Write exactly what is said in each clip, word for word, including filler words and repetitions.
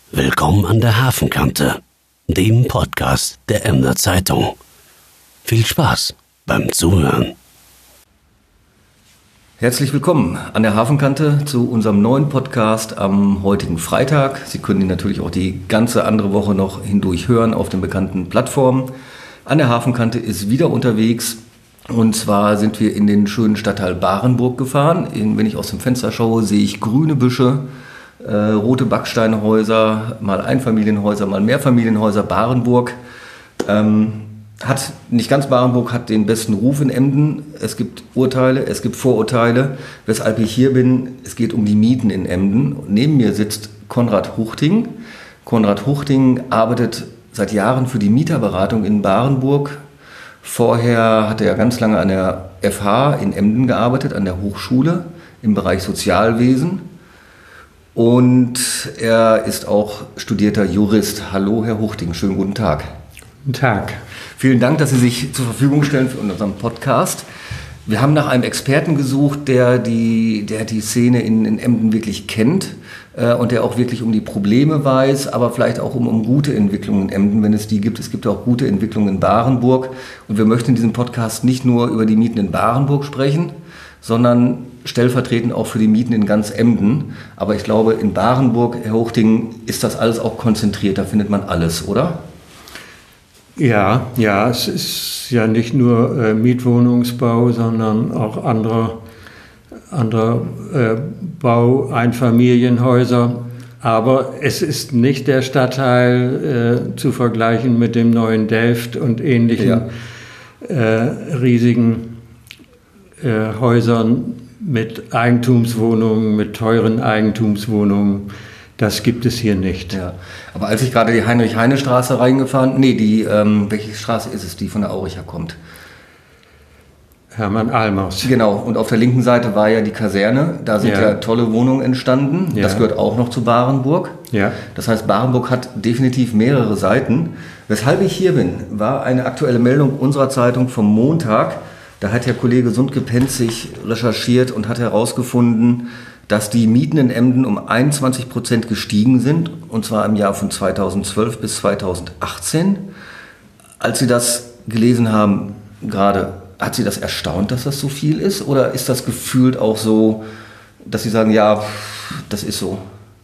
Willkommen an der Hafenkante, dem Podcast der Emder Zeitung. Viel Spaß beim Zuhören. Herzlich willkommen an der Hafenkante zu unserem neuen Podcast am heutigen Freitag. Sie können ihn natürlich auch die ganze andere Woche noch hindurch hören auf den bekannten Plattformen. An der Hafenkante ist wieder unterwegs. Und zwar sind wir in den schönen Stadtteil Barenburg gefahren. Wenn ich aus dem Fenster schaue, sehe ich grüne Büsche, äh, rote Backsteinhäuser, mal Einfamilienhäuser, mal Mehrfamilienhäuser. Barenburg ähm, hat, nicht ganz Barenburg, hat den besten Ruf in Emden. Es gibt Urteile, es gibt Vorurteile, weshalb ich hier bin. Es geht um die Mieten in Emden. Neben mir sitzt Konrad Huchting. Konrad Huchting arbeitet seit Jahren für die Mieterberatung in Barenburg. Vorher hat er ganz lange an der F H in Emden gearbeitet, an der Hochschule im Bereich Sozialwesen. Und er ist auch studierter Jurist. Hallo, Herr Huchting, schönen guten Tag. Guten Tag. Vielen Dank, dass Sie sich zur Verfügung stellen für unseren Podcast. Wir haben nach einem Experten gesucht, der die, der die Szene in, in Emden wirklich kennt äh, und der auch wirklich um die Probleme weiß, aber vielleicht auch um, um gute Entwicklungen in Emden, wenn es die gibt. Es gibt auch gute Entwicklungen in Barenburg. Und wir möchten in diesem Podcast nicht nur über die Mieten in Barenburg sprechen, sondern stellvertretend auch für die Mieten in ganz Emden. Aber ich glaube, in Barenburg, Herr Huchting, ist das alles auch konzentriert. Da findet man alles, oder? Ja, ja, es ist ja nicht nur äh, Mietwohnungsbau, sondern auch anderer andere, äh, Bau, Einfamilienhäuser. Aber es ist nicht der Stadtteil äh, zu vergleichen mit dem neuen Delft und ähnlichen ja. äh, riesigen äh, Häusern mit Eigentumswohnungen, mit teuren Eigentumswohnungen. Das gibt es hier nicht. Ja. Aber als ich gerade die Heinrich-Heine-Straße reingefahren, nee, die, ähm, welche Straße ist es, die von der Auricher kommt? Hermann Almers. Genau, und auf der linken Seite war ja die Kaserne, da sind ja, ja tolle Wohnungen entstanden, ja. Das gehört auch noch zu Barenburg. Ja. Das heißt, Barenburg hat definitiv mehrere Seiten. Weshalb ich hier bin, war eine aktuelle Meldung unserer Zeitung vom Montag. Da hat Herr Kollege Sundke-Penzig recherchiert und hat herausgefunden, dass die Mieten in Emden um einundzwanzig Prozent gestiegen sind, und zwar im Jahr von zweitausendzwölf bis zweitausendachtzehn. Als Sie das gelesen haben, gerade, hat Sie das erstaunt, dass das so viel ist? Oder ist das gefühlt auch so, dass Sie sagen, ja, das ist so?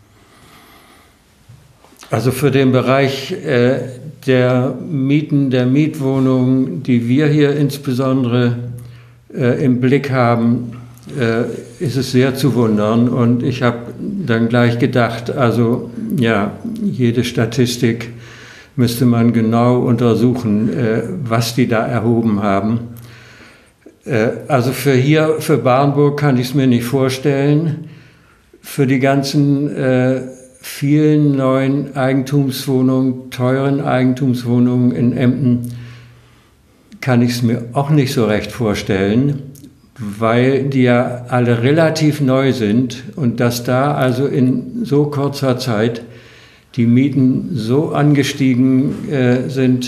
Also für den Bereich äh, der Mieten, der Mietwohnungen, die wir hier insbesondere äh, im Blick haben, äh, ist es sehr zu wundern. Und ich habe dann gleich gedacht, also ja, jede Statistik müsste man genau untersuchen, äh, was die da erhoben haben. Äh, also für hier, für Barenburg kann ich es mir nicht vorstellen. Für die ganzen äh, vielen neuen Eigentumswohnungen, teuren Eigentumswohnungen in Emden kann ich es mir auch nicht so recht vorstellen, weil die ja alle relativ neu sind und dass da also in so kurzer Zeit die Mieten so angestiegen äh, sind.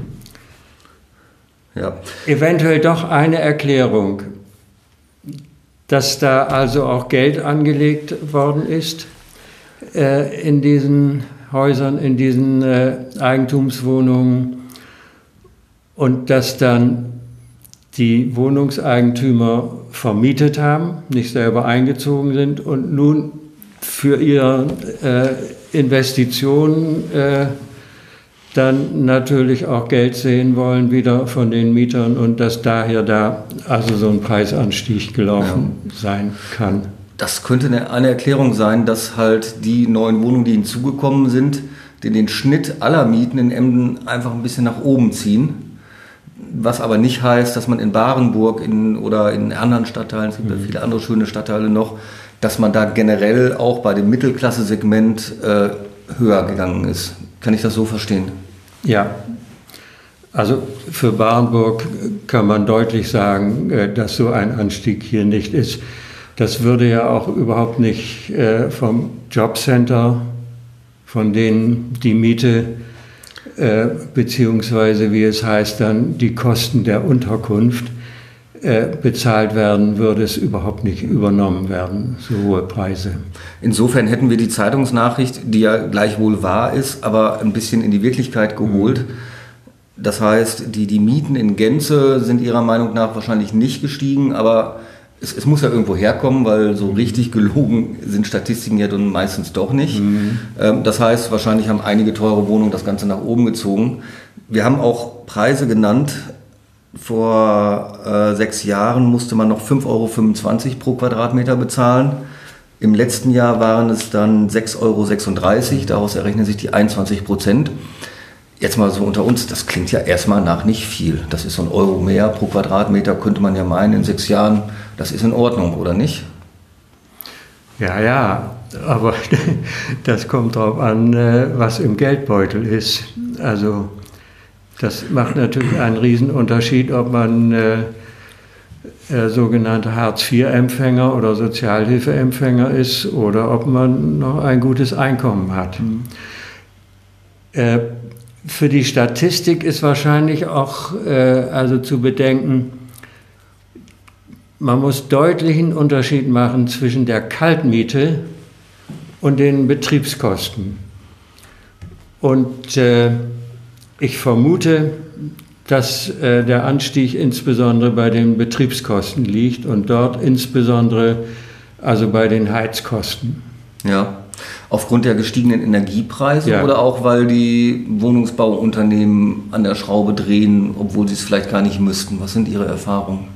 Ja. Eventuell doch eine Erklärung, dass da also auch Geld angelegt worden ist äh, in diesen Häusern, in diesen äh, Eigentumswohnungen und dass dann die Wohnungseigentümer vermietet haben, nicht selber eingezogen sind und nun für ihre äh, Investitionen äh, dann natürlich auch Geld sehen wollen wieder von den Mietern und dass daher da also so ein Preisanstieg gelaufen ja. sein kann. Das könnte eine, eine Erklärung sein, dass halt die neuen Wohnungen, die hinzugekommen sind, den, den Schnitt aller Mieten in Emden einfach ein bisschen nach oben ziehen. Was aber nicht heißt, dass man in Barenburg in, oder in anderen Stadtteilen, es gibt ja viele andere schöne Stadtteile noch, dass man da generell auch bei dem Mittelklasse-Segment äh, höher gegangen ist. Kann ich das so verstehen? Ja, also für Barenburg kann man deutlich sagen, dass so ein Anstieg hier nicht ist. Das würde ja auch überhaupt nicht äh, vom Jobcenter, von denen die Miete äh, beziehungsweise wie es heißt dann die Kosten der Unterkunft äh, bezahlt werden, würde es überhaupt nicht übernommen werden, so hohe Preise. Insofern hätten wir die Zeitungsnachricht, die ja gleichwohl wahr ist, aber ein bisschen in die Wirklichkeit geholt. Mhm. Das heißt, die, die Mieten in Gänze sind Ihrer Meinung nach wahrscheinlich nicht gestiegen, aber es, es muss ja irgendwo herkommen, weil so richtig gelogen sind Statistiken ja dann meistens doch nicht. Mhm. Ähm, das heißt, wahrscheinlich haben einige teure Wohnungen das Ganze nach oben gezogen. Wir haben auch Preise genannt. Vor äh, sechs Jahren musste man noch fünf Euro fünfundzwanzig pro Quadratmeter bezahlen. Im letzten Jahr waren es dann sechs Euro sechsunddreißig, daraus errechnen sich die einundzwanzig Prozent. Jetzt mal so unter uns, das klingt ja erstmal nach nicht viel. Das ist so ein Euro mehr pro Quadratmeter, könnte man ja meinen, in sechs Jahren, das ist in Ordnung, oder nicht? Ja, ja, aber das kommt darauf an, was im Geldbeutel ist. Also das macht natürlich einen Riesenunterschied, ob man äh, äh, sogenannter Hartz vier Empfänger oder Sozialhilfeempfänger ist oder ob man noch ein gutes Einkommen hat. Mhm. Äh, Für die Statistik ist wahrscheinlich auch äh, also zu bedenken, man muss deutlichen Unterschied machen zwischen der Kaltmiete und den Betriebskosten. Und äh, ich vermute, dass äh, der Anstieg insbesondere bei den Betriebskosten liegt und dort insbesondere also bei den Heizkosten. Ja. Aufgrund der gestiegenen Energiepreise ja. oder auch, weil die Wohnungsbauunternehmen an der Schraube drehen, obwohl sie es vielleicht gar nicht müssten? Was sind Ihre Erfahrungen?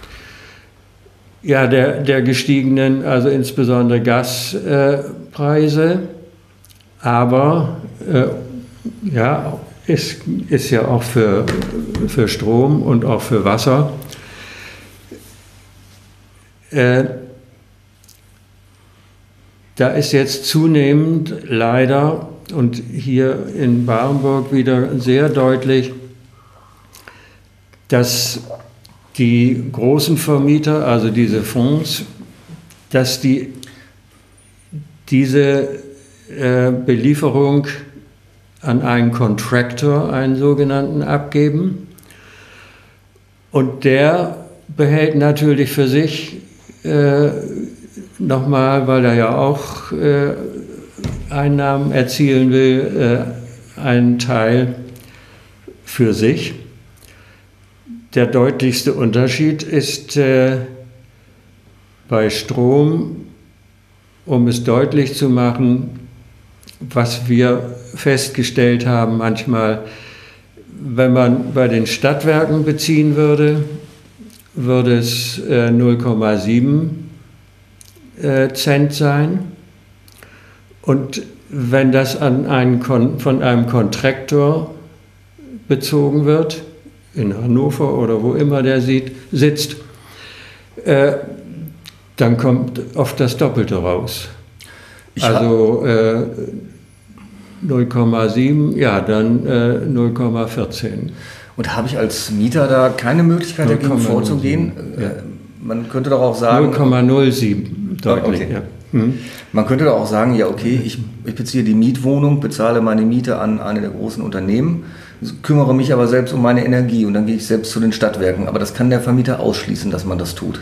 Ja, der, der gestiegenen, also insbesondere Gaspreise, äh, aber äh, ja, ist, ist ja auch für, für Strom und auch für Wasser. Äh, Da ist jetzt zunehmend leider und hier in Barenburg wieder sehr deutlich, dass die großen Vermieter, also diese Fonds, dass die diese äh, Belieferung an einen Contractor, einen sogenannten, abgeben. Und der behält natürlich für sich äh, nochmal, weil er ja auch äh, Einnahmen erzielen will, äh, einen Teil für sich. Der deutlichste Unterschied ist äh, bei Strom, um es deutlich zu machen, was wir festgestellt haben manchmal, wenn man bei den Stadtwerken beziehen würde, würde es äh, null Komma sieben Cent sein. Und wenn das an einen Kon- von einem Kontraktor bezogen wird, in Hannover oder wo immer der sieht, sitzt, äh, dann kommt oft das Doppelte raus. Ich also äh, null Komma sieben, ja, dann äh, null Komma vierzehn. Und habe ich als Mieter da keine Möglichkeit, dagegen vorzugehen? Ja. Man könnte doch auch sagen... null Komma null sieben. Deutlich, okay. ja. Hm. Man könnte doch auch sagen, ja okay, ich, ich beziehe die Mietwohnung, bezahle meine Miete an eine der großen Unternehmen, kümmere mich aber selbst um meine Energie und dann gehe ich selbst zu den Stadtwerken. Aber das kann der Vermieter ausschließen, dass man das tut.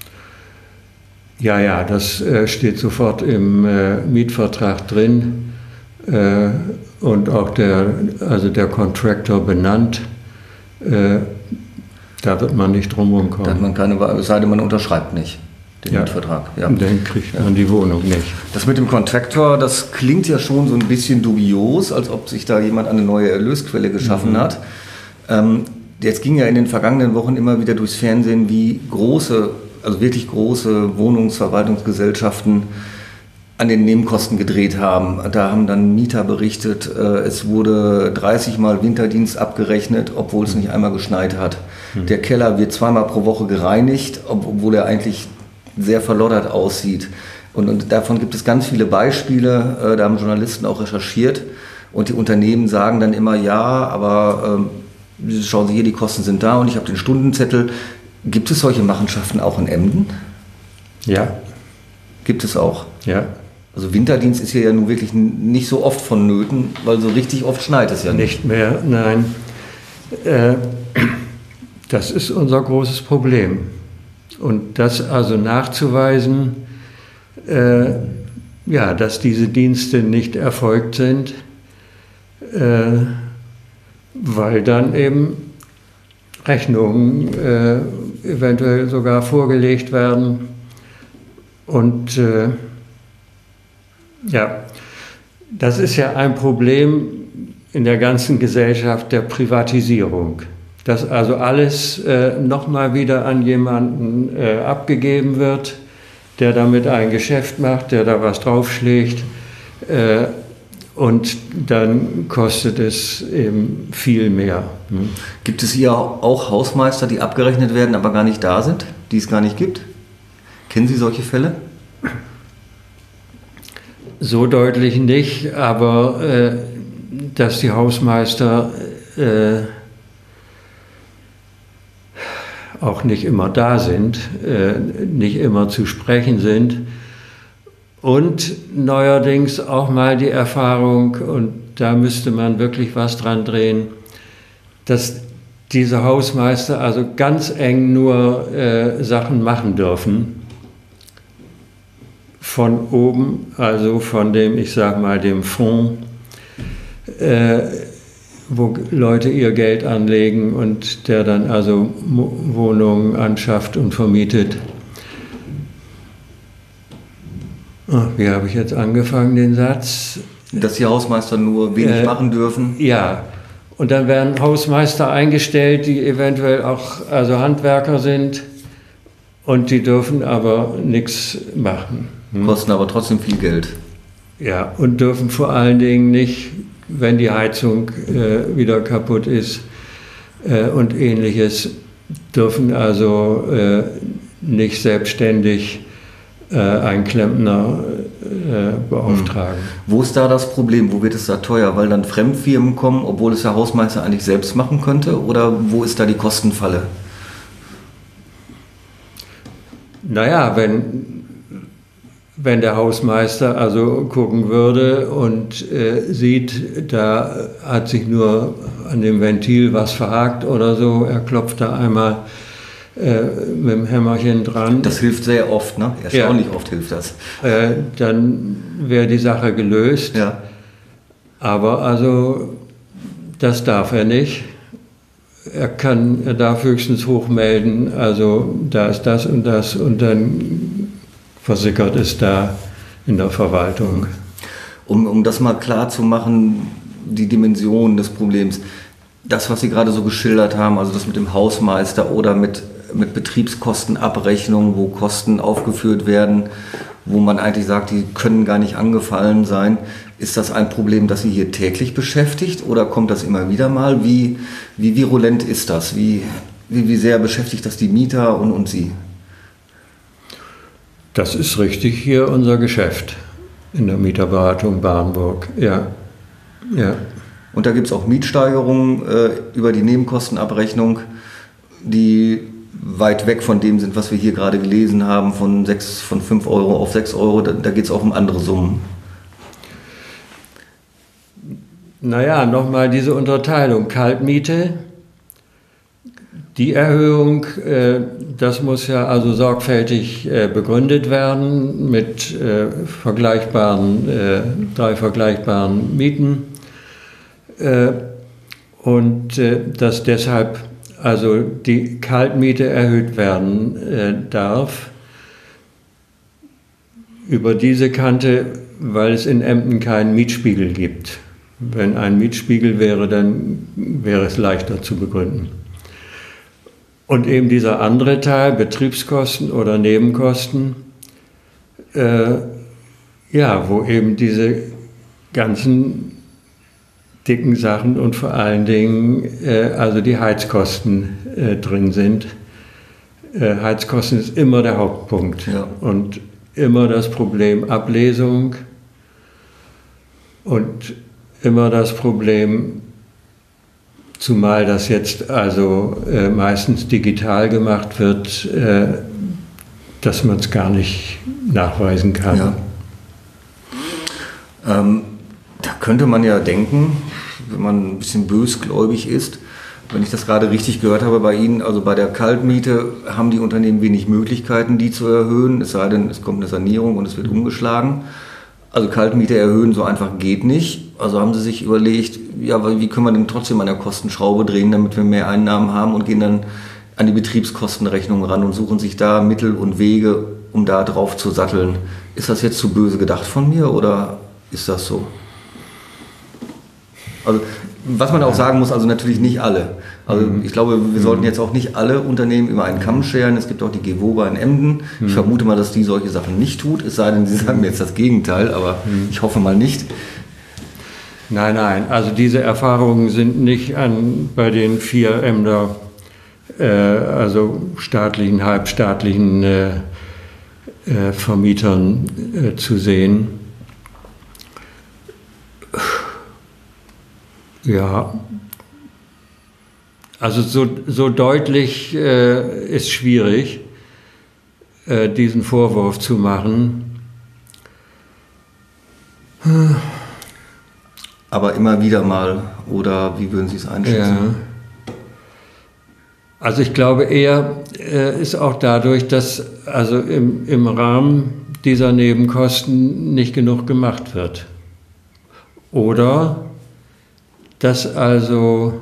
Ja, ja, das äh, steht sofort im äh, Mietvertrag drin äh, und auch der, also der Contractor benannt. Äh, da wird man nicht drum rumkommen. Da hat man keine Wahl, es sei denn, man unterschreibt nicht den ja. Mietvertrag. Ja. Und dann kriegt man ja. die Wohnung nicht. Das mit dem Contractor, das klingt ja schon so ein bisschen dubios, als ob sich da jemand eine neue Erlösquelle geschaffen mhm. hat. Ähm, jetzt ging ja in den vergangenen Wochen immer wieder durchs Fernsehen, wie große, also wirklich große Wohnungsverwaltungsgesellschaften an den Nebenkosten gedreht haben. Da haben dann Mieter berichtet, äh, es wurde dreißig Mal Winterdienst abgerechnet, obwohl es nicht einmal geschneit hat. Mhm. Der Keller wird zweimal pro Woche gereinigt, obwohl er eigentlich sehr verloddert aussieht. Und, und davon gibt es ganz viele Beispiele, äh, da haben Journalisten auch recherchiert und die Unternehmen sagen dann immer, ja, aber äh, schauen Sie hier, die Kosten sind da und ich habe den Stundenzettel. Gibt es solche Machenschaften auch in Emden? Ja. Gibt es auch? Ja. Also Winterdienst ist hier ja nun wirklich nicht so oft vonnöten, weil so richtig oft schneit es ja nicht. Nicht mehr, nein. Äh, das ist unser großes Problem. Und das also nachzuweisen, äh, ja, dass diese Dienste nicht erfolgt sind, äh, weil dann eben Rechnungen äh, eventuell sogar vorgelegt werden. Und äh, ja, das ist ja ein Problem in der ganzen Gesellschaft der Privatisierung. Dass also alles äh, nochmal wieder an jemanden äh, abgegeben wird, der damit ein Geschäft macht, der da was draufschlägt. Äh, und dann kostet es eben viel mehr. Hm. Gibt es hier auch Hausmeister, die abgerechnet werden, aber gar nicht da sind, die es gar nicht gibt? Kennen Sie solche Fälle? So deutlich nicht, aber äh, dass die Hausmeister äh, auch nicht immer da sind, äh, nicht immer zu sprechen sind. Und neuerdings auch mal die Erfahrung, und da müsste man wirklich was dran drehen, dass diese Hausmeister also ganz eng nur äh, Sachen machen dürfen. Von oben, also von dem, ich sag mal, dem Fonds, äh, wo Leute ihr Geld anlegen und der dann also Wohnungen anschafft und vermietet. Ach, wie habe ich jetzt angefangen, den Satz? Dass die Hausmeister nur wenig äh, machen dürfen? Ja, und dann werden Hausmeister eingestellt, die eventuell auch also Handwerker sind und die dürfen aber nichts machen. Hm? Kosten aber trotzdem viel Geld. Ja, und dürfen vor allen Dingen nicht, wenn die Heizung äh, wieder kaputt ist äh, und Ähnliches, dürfen also äh, nicht selbstständig äh, einen Klempner äh, beauftragen. Hm. Wo ist da das Problem? Wo wird es da teuer? Weil dann Fremdfirmen kommen, obwohl es der Hausmeister eigentlich selbst machen könnte? Oder wo ist da die Kostenfalle? Naja, wenn... Wenn der Hausmeister also gucken würde und äh, sieht, da hat sich nur an dem Ventil was verhakt oder so, er klopft da einmal äh, mit dem Hämmerchen dran. Das hilft sehr oft, ne? Erstaunlich ja. oft hilft das. Äh, dann wäre die Sache gelöst. Ja. Aber also, das darf er nicht. Er kann, er darf höchstens hochmelden, also da ist das und das und dann versickert ist da in der Verwaltung. Um, um das mal klar zu machen, die Dimension des Problems, das, was Sie gerade so geschildert haben, also das mit dem Hausmeister oder mit, mit Betriebskostenabrechnung, wo Kosten aufgeführt werden, wo man eigentlich sagt, die können gar nicht angefallen sein, ist das ein Problem, das Sie hier täglich beschäftigt oder kommt das immer wieder mal? Wie, wie virulent ist das? Wie, wie, wie sehr beschäftigt das die Mieter und, und Sie? Das ist richtig hier unser Geschäft in der Mieterberatung Barenburg, ja. ja. Und da gibt es auch Mietsteigerungen äh, über die Nebenkostenabrechnung, die weit weg von dem sind, was wir hier gerade gelesen haben, von, sechs, von fünf Euro auf sechs Euro, da, da geht es auch um andere Summen. Naja, nochmal diese Unterteilung, Kaltmiete. Die Erhöhung, äh, das muss ja also sorgfältig äh, begründet werden mit äh, vergleichbaren, äh, drei vergleichbaren Mieten äh, und äh, dass deshalb also die Kaltmiete erhöht werden äh, darf. Über diese Kante, weil es in Emden keinen Mietspiegel gibt. Wenn ein Mietspiegel wäre, dann wäre es leichter zu begründen. Und eben dieser andere Teil, Betriebskosten oder Nebenkosten, äh, ja, wo eben diese ganzen dicken Sachen und vor allen Dingen äh, also die Heizkosten äh, drin sind. Äh, Heizkosten ist immer der Hauptpunkt ja. Und immer das Problem Ablesung und immer das Problem, zumal das jetzt also äh, meistens digital gemacht wird, äh, dass man es gar nicht nachweisen kann. Ja. Ähm, da könnte man ja denken, wenn man ein bisschen bösgläubig ist, Wenn ich das gerade richtig gehört habe bei Ihnen, also bei der Kaltmiete haben die Unternehmen wenig Möglichkeiten, die zu erhöhen, es sei denn, es kommt eine Sanierung und es wird umgeschlagen. Also Kaltmiete erhöhen so einfach geht nicht. Also haben Sie sich überlegt, ja, wie können wir denn trotzdem an der Kostenschraube drehen, damit wir mehr Einnahmen haben, und gehen dann an die Betriebskostenrechnung ran und suchen sich da Mittel und Wege, um da drauf zu satteln. Ist das jetzt zu böse gedacht von mir oder ist das so? Also was man auch sagen muss, also natürlich nicht alle. Also ich glaube, wir sollten jetzt auch nicht alle Unternehmen über einen Kamm scheren. Es gibt auch die Gewoba in Emden. Ich vermute mal, dass die solche Sachen nicht tut, es sei denn, Sie sagen mir jetzt das Gegenteil, aber ich hoffe mal nicht. Nein, nein, also diese Erfahrungen sind nicht an, bei den vier Emder, äh, also staatlichen, halbstaatlichen äh, äh, Vermietern äh, zu sehen. Ja, also so, so deutlich äh, ist schwierig, äh, diesen Vorwurf zu machen. Aber immer wieder mal, oder wie würden Sie es einschätzen? Ja. Also ich glaube eher äh, ist auch dadurch, dass also im, im Rahmen dieser Nebenkosten nicht genug gemacht wird. Oder dass also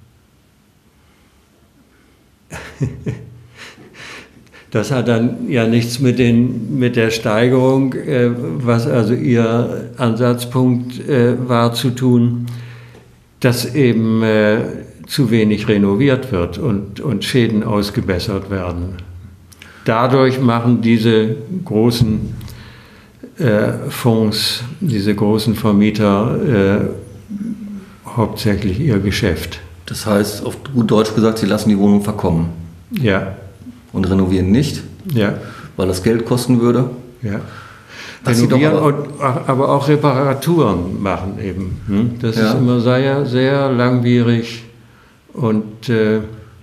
das hat dann ja nichts mit, den, mit der Steigerung, äh, was also Ihr Ansatzpunkt äh, war, zu tun, dass eben äh, zu wenig renoviert wird und, und Schäden ausgebessert werden. Dadurch machen diese großen äh, Fonds, diese großen Vermieter äh, hauptsächlich ihr Geschäft. Das heißt, auf gut Deutsch gesagt, Sie lassen die Wohnung verkommen. Ja. Und renovieren nicht, Ja. weil das Geld kosten würde. Ja. Was Sie Renovieren, doch und, aber auch Reparaturen machen eben. Hm? Das Ja. ist immer sehr, sehr langwierig. Und, äh,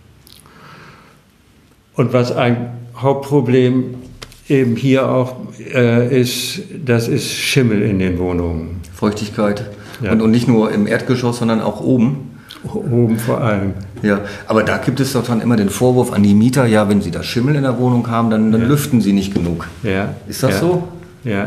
und was ein Hauptproblem eben hier auch äh, ist, das ist Schimmel in den Wohnungen. Feuchtigkeit. Ja. Und, und nicht nur im Erdgeschoss, sondern auch oben. Oben vor allem. Ja, aber da gibt es doch dann immer den Vorwurf an die Mieter, ja, wenn sie da Schimmel in der Wohnung haben, dann, dann Ja. lüften sie nicht genug. Ja. Ist das ja. so? Ja.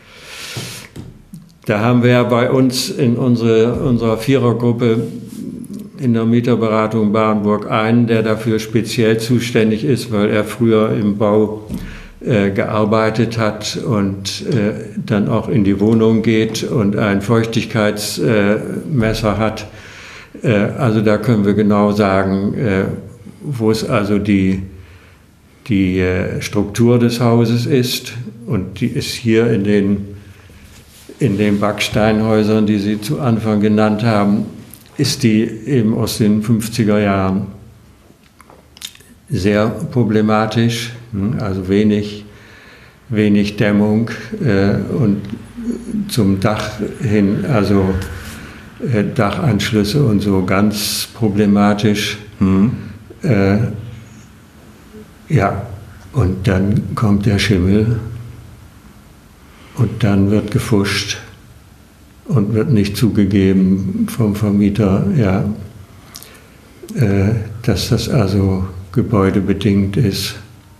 Da haben wir ja bei uns in unsere, unserer Vierergruppe in der Mieterberatung Barenburg einen, der dafür speziell zuständig ist, weil er früher im Bau äh, gearbeitet hat und äh, dann auch in die Wohnung geht und ein Feuchtigkeitsmesser äh, hat. Äh, also da können wir genau sagen, äh, wo es also die, die äh, Struktur des Hauses ist. Und die ist hier in den, in den Backsteinhäusern, die Sie zu Anfang genannt haben, ist die eben aus den fünfziger Jahren sehr problematisch, also wenig, wenig Dämmung äh, und zum Dach hin, also äh, Dachanschlüsse und so ganz problematisch. Mhm. Äh, ja, und dann kommt der Schimmel und dann wird gefuscht. Und wird nicht zugegeben vom Vermieter, ja, äh, dass das also gebäudebedingt ist.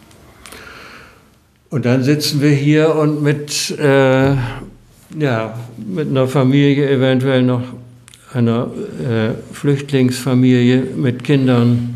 Und dann sitzen wir hier und mit, äh, ja, mit einer Familie, eventuell noch einer äh, Flüchtlingsfamilie mit Kindern.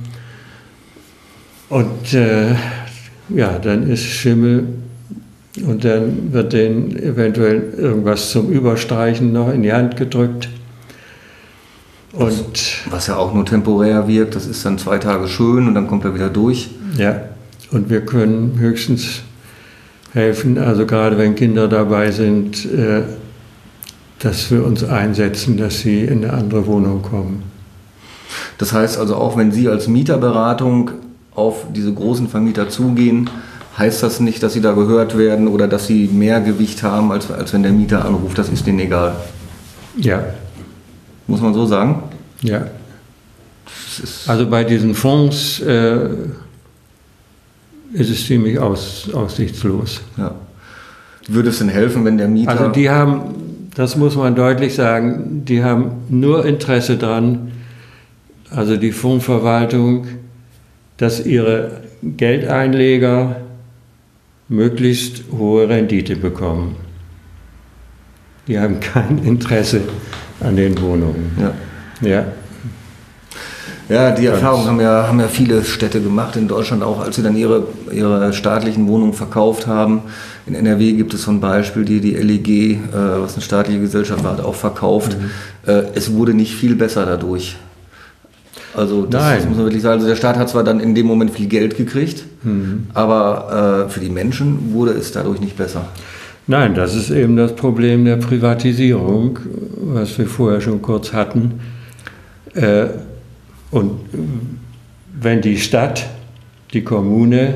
Und äh, ja, dann ist Schimmel. Und dann wird denen eventuell irgendwas zum Überstreichen noch in die Hand gedrückt. Und was, was ja auch nur temporär wirkt, das ist dann zwei Tage schön und dann kommt er wieder durch. Ja, und wir können höchstens helfen, also gerade wenn Kinder dabei sind, äh, dass wir uns einsetzen, dass sie in eine andere Wohnung kommen. Das heißt also, auch wenn Sie als Mieterberatung auf diese großen Vermieter zugehen, heißt das nicht, dass Sie da gehört werden oder dass Sie mehr Gewicht haben, als, als wenn der Mieter anruft, das ist denen egal. Ja. Muss man so sagen? Ja. Das ist Also bei diesen Fonds äh, ist es ziemlich aus, aussichtslos. ja. Würde es denn helfen, wenn der Mieter... Also die haben, das muss man deutlich sagen, die haben nur Interesse daran, also die Fondsverwaltung, dass ihre Geldeinleger möglichst hohe Rendite bekommen. Die haben kein Interesse an den Wohnungen. Ja, ja. ja die Erfahrung haben ja, haben ja viele Städte gemacht, in Deutschland auch, als sie dann ihre, ihre staatlichen Wohnungen verkauft haben. In N R W gibt es so ein Beispiel, die, die L E G, äh, was eine staatliche Gesellschaft war, hat auch verkauft. Mhm. Äh, es wurde nicht viel besser dadurch. Also das, das muss man wirklich sagen. Also der Staat hat zwar dann in dem Moment viel Geld gekriegt, mhm. aber äh, für die Menschen wurde es dadurch nicht besser. Nein, das ist eben das Problem der Privatisierung, was wir vorher schon kurz hatten. Äh, und wenn die Stadt, die Kommune,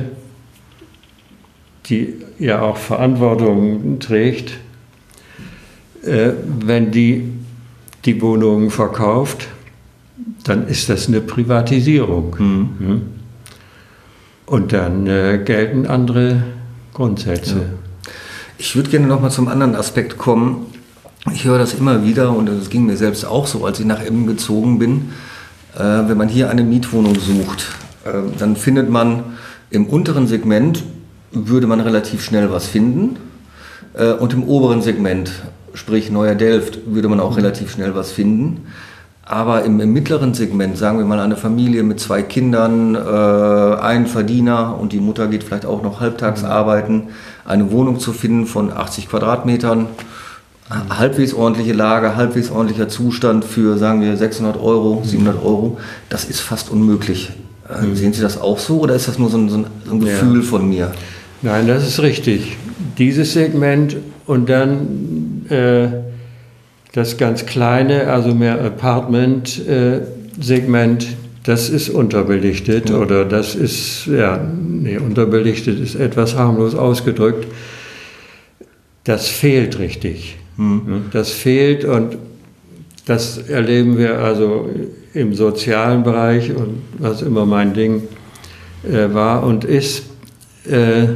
die ja auch Verantwortung trägt, äh, wenn die die Wohnungen verkauft, dann ist das eine Privatisierung. Mhm. Und dann äh, gelten andere Grundsätze. Ja. Ich würde gerne noch mal zum anderen Aspekt kommen. Ich höre das immer wieder und das ging mir selbst auch so, als ich nach Emden gezogen bin. Äh, wenn man hier eine Mietwohnung sucht, äh, dann findet man im unteren Segment, würde man relativ schnell was finden. Äh, und im oberen Segment, sprich Neuer Delft, würde man auch mhm. relativ schnell was finden. Aber im, im mittleren Segment, sagen wir mal eine Familie mit zwei Kindern, äh, ein Verdiener und die Mutter geht vielleicht auch noch halbtags arbeiten, eine Wohnung zu finden von achtzig Quadratmetern, halbwegs ordentliche Lage, halbwegs ordentlicher Zustand für, sagen wir, sechshundert Euro, siebenhundert Euro, das ist fast unmöglich. Äh, mhm. Sehen Sie das auch so oder ist das nur so ein, so ein, so ein Gefühl ja. von mir? Nein, das ist richtig. Dieses Segment und dann äh, das ganz kleine, also mehr Apartment-Segment, äh, das ist unterbelichtet ja. oder das ist, ja, nee, unterbelichtet ist etwas harmlos ausgedrückt. Das fehlt richtig. Mhm. Das fehlt und das erleben wir also im sozialen Bereich und was immer mein Ding äh, war und ist. Äh,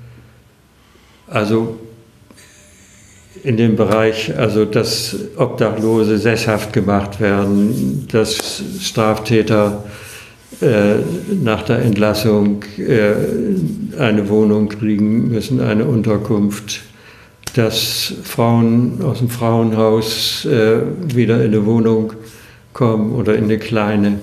also in dem Bereich, also dass Obdachlose sesshaft gemacht werden, dass Straftäter äh, nach der Entlassung äh, eine Wohnung kriegen müssen, eine Unterkunft, dass Frauen aus dem Frauenhaus äh, wieder in eine Wohnung kommen oder in eine kleine.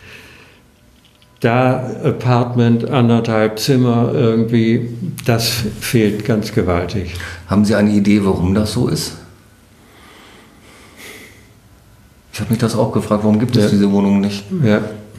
Da Apartment, anderthalb Zimmer irgendwie, das fehlt ganz gewaltig. Haben Sie eine Idee, warum das so ist? Ich habe mich das auch gefragt, warum gibt es ja. diese Wohnungen nicht? Ja.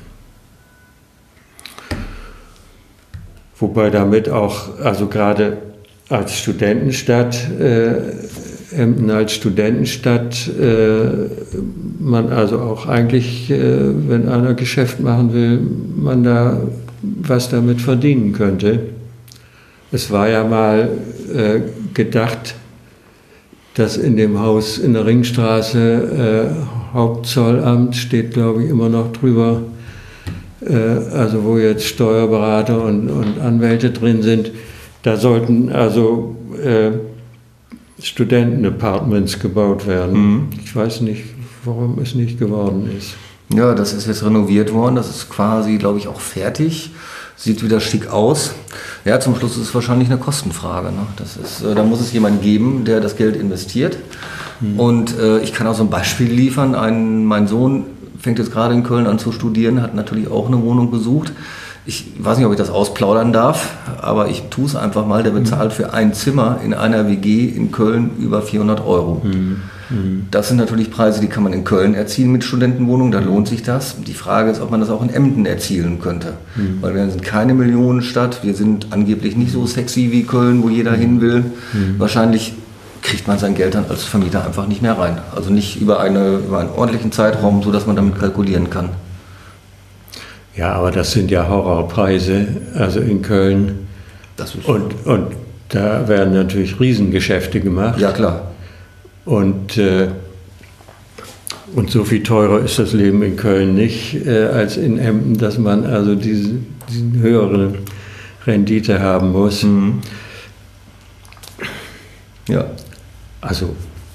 Wobei damit auch, also gerade als Studentenstadt, äh, Emden als Studentenstadt, äh, man also auch eigentlich, äh, wenn einer Geschäft machen will, man da was damit verdienen könnte. Es war ja mal äh, gedacht, dass in dem Haus in der Ringstraße, äh, Hauptzollamt steht, glaube ich, immer noch drüber, äh, also wo jetzt Steuerberater und, und Anwälte drin sind, da sollten also äh, Studenten-Apartments gebaut werden. Mhm. Ich weiß nicht, warum es nicht geworden ist. Ja, das ist jetzt renoviert worden. Das ist quasi, glaube ich, auch fertig. Sieht wieder schick aus. Ja, zum Schluss ist es wahrscheinlich eine Kostenfrage. Ne? Das ist, äh, da muss es jemanden geben, der das Geld investiert. Mhm. Und äh, ich kann auch so ein Beispiel liefern. Ein, mein Sohn fängt jetzt gerade in Köln an zu studieren, hat natürlich auch eine Wohnung besucht. Ich weiß nicht, ob ich das ausplaudern darf, aber ich tue es einfach mal. Der bezahlt für ein Zimmer in einer W G in Köln über vierhundert Euro. Mhm. Mhm. Das sind natürlich Preise, die kann man in Köln erzielen mit Studentenwohnungen, da lohnt sich das. Die Frage ist, ob man das auch in Emden erzielen könnte. Mhm. Weil wir sind keine Millionenstadt, wir sind angeblich nicht so sexy wie Köln, wo jeder mhm. hin will. Mhm. Wahrscheinlich kriegt man sein Geld dann als Vermieter einfach nicht mehr rein. Also nicht über, eine, über einen ordentlichen Zeitraum, sodass man damit kalkulieren kann. Ja, aber das sind ja Horrorpreise, also in Köln. Das ist und, und da werden natürlich Riesengeschäfte gemacht. Ja, klar. Und, äh, und so viel teurer ist das Leben in Köln nicht äh, als in Emden, dass man also diese, diese höhere Rendite haben muss. Mhm. Ja. Also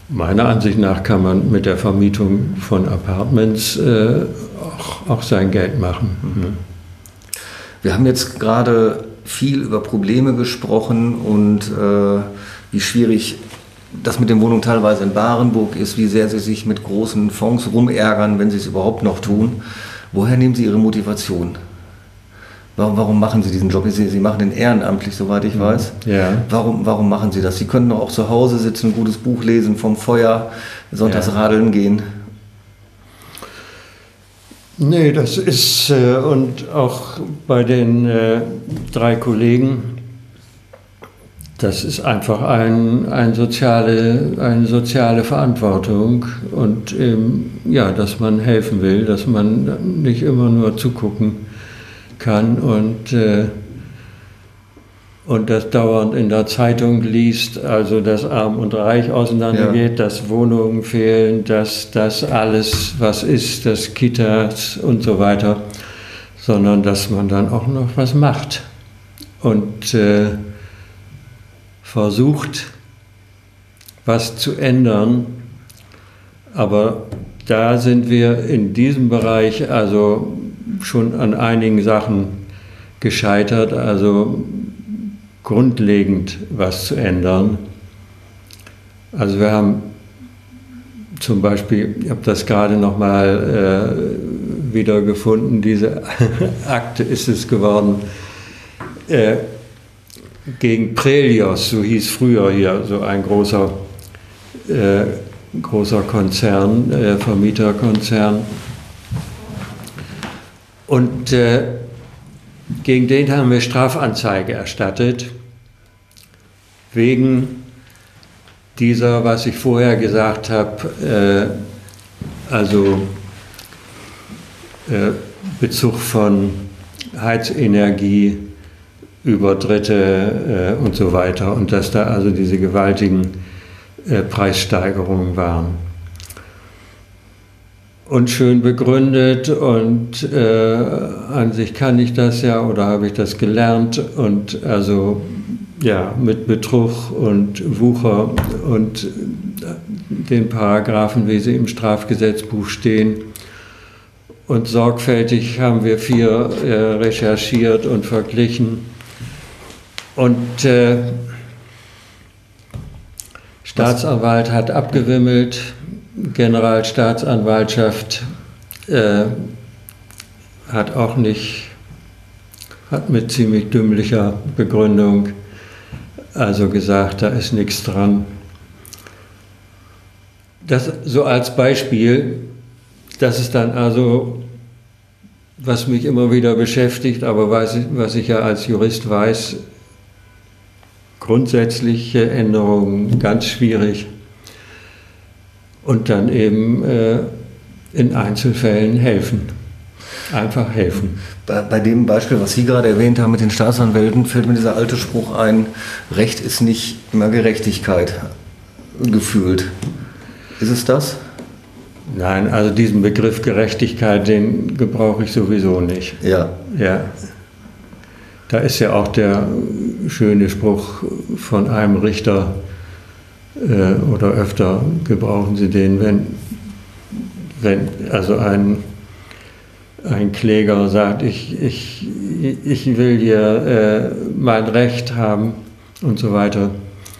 Meiner Ansicht nach kann man mit der Vermietung von Apartments äh, auch, auch sein Geld machen. Mhm. Wir haben jetzt gerade viel über Probleme gesprochen und äh, wie schwierig das mit den Wohnungen teilweise in Barenburg ist, wie sehr Sie sich mit großen Fonds rumärgern, wenn Sie es überhaupt noch tun. Woher nehmen Sie Ihre Motivation? Warum, warum machen Sie diesen Job? Sie, Sie machen den ehrenamtlich, soweit ich weiß. Ja. Warum, warum machen Sie das? Sie könnten doch auch zu Hause sitzen, ein gutes Buch lesen, vom Feuer, sonntags ja. radeln gehen. Nee, das ist, äh, und auch bei den äh, drei Kollegen, das ist einfach ein, ein soziale, eine soziale Verantwortung und ähm, ja, dass man helfen will, dass man nicht immer nur zugucken kann und, äh, und das dauernd in der Zeitung liest, also dass Arm und Reich auseinandergeht, ja. dass Wohnungen fehlen, dass das alles, was ist, dass Kitas und so weiter, sondern dass man dann auch noch was macht und äh, versucht, was zu ändern, aber da sind wir in diesem Bereich also schon an einigen Sachen gescheitert, also grundlegend was zu ändern. Also wir haben zum Beispiel, ich habe das gerade noch mal äh, wieder gefunden, diese Akte ist es geworden, äh, gegen Prelios, so hieß früher hier so ein großer, äh, großer Konzern, äh, Vermieterkonzern. Und äh, gegen den haben wir Strafanzeige erstattet, wegen dieser, was ich vorher gesagt habe, äh, also äh, Bezug von Heizenergie über Dritte äh, und so weiter und dass da also diese gewaltigen äh, Preissteigerungen waren. Und schön begründet und äh, an sich kann ich das ja oder habe ich das gelernt und also ja mit Betrug und Wucher und den Paragraphen, wie sie im Strafgesetzbuch stehen. Und sorgfältig haben wir vier äh, recherchiert und verglichen. Und äh, Staatsanwalt hat abgewimmelt, Generalstaatsanwaltschaft äh, hat auch nicht, hat mit ziemlich dümmlicher Begründung also gesagt, da ist nichts dran. Das so als Beispiel, das ist dann also, was mich immer wieder beschäftigt, aber was ich, was ich ja als Jurist weiß, grundsätzliche Änderungen ganz schwierig. Und dann eben äh, in Einzelfällen helfen. Einfach helfen. Bei, bei dem Beispiel, was Sie gerade erwähnt haben mit den Staatsanwälten, fällt mir dieser alte Spruch ein, Recht ist nicht immer Gerechtigkeit gefühlt. Ist es das? Nein, also diesen Begriff Gerechtigkeit, den gebrauche ich sowieso nicht. Ja. Ja. Da ist ja auch der schöne Spruch von einem Richter, oder öfter gebrauchen Sie den, wenn, wenn also ein, ein Kläger sagt, ich, ich, ich will hier äh, mein Recht haben und so weiter.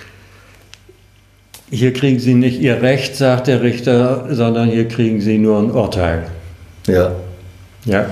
Hier kriegen Sie nicht Ihr Recht, sagt der Richter, sondern hier kriegen Sie nur ein Urteil. Ja. Ja.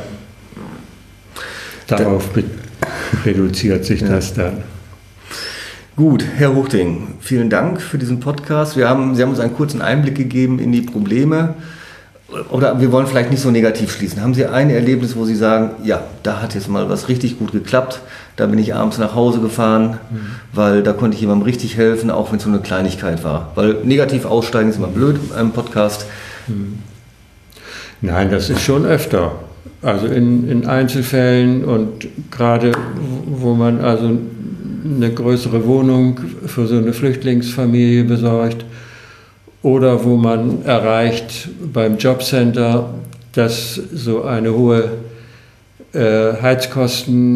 Darauf be- reduziert sich ja. das dann. Gut, Herr Huchting, vielen Dank für diesen Podcast. Wir haben, Sie haben uns einen kurzen Einblick gegeben in die Probleme. Oder wir wollen vielleicht nicht so negativ schließen. Haben Sie ein Erlebnis, wo Sie sagen, ja, da hat jetzt mal was richtig gut geklappt. Da bin ich abends nach Hause gefahren, mhm. weil da konnte ich jemandem richtig helfen, auch wenn es so eine Kleinigkeit war. Weil negativ aussteigen ist immer blöd in einem Podcast. Mhm. Nein, das ist schon öfter. Also in, in Einzelfällen und gerade wo man also eine größere Wohnung für so eine Flüchtlingsfamilie besorgt oder wo man erreicht beim Jobcenter, dass so eine hohe äh,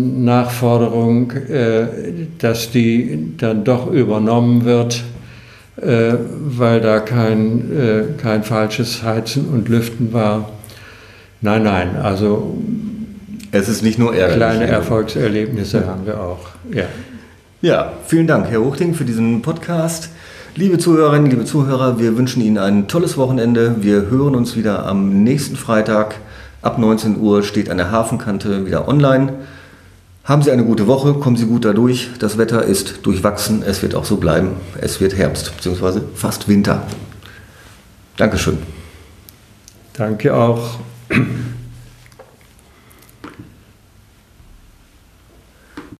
Heizkostennachforderung, äh, dass die dann doch übernommen wird, äh, weil da kein, äh, kein falsches Heizen und Lüften war. Nein, nein, also es ist nicht nur ärgerlich. Kleine Erfolgserlebnisse ja. haben wir auch. Ja. Ja, vielen Dank, Herr Hochting, für diesen Podcast. Liebe Zuhörerinnen, liebe Zuhörer, wir wünschen Ihnen ein tolles Wochenende. Wir hören uns wieder am nächsten Freitag. Ab neunzehn Uhr steht an der Hafenkante wieder online. Haben Sie eine gute Woche, kommen Sie gut dadurch. Das Wetter ist durchwachsen, es wird auch so bleiben. Es wird Herbst, beziehungsweise fast Winter. Dankeschön. Danke auch.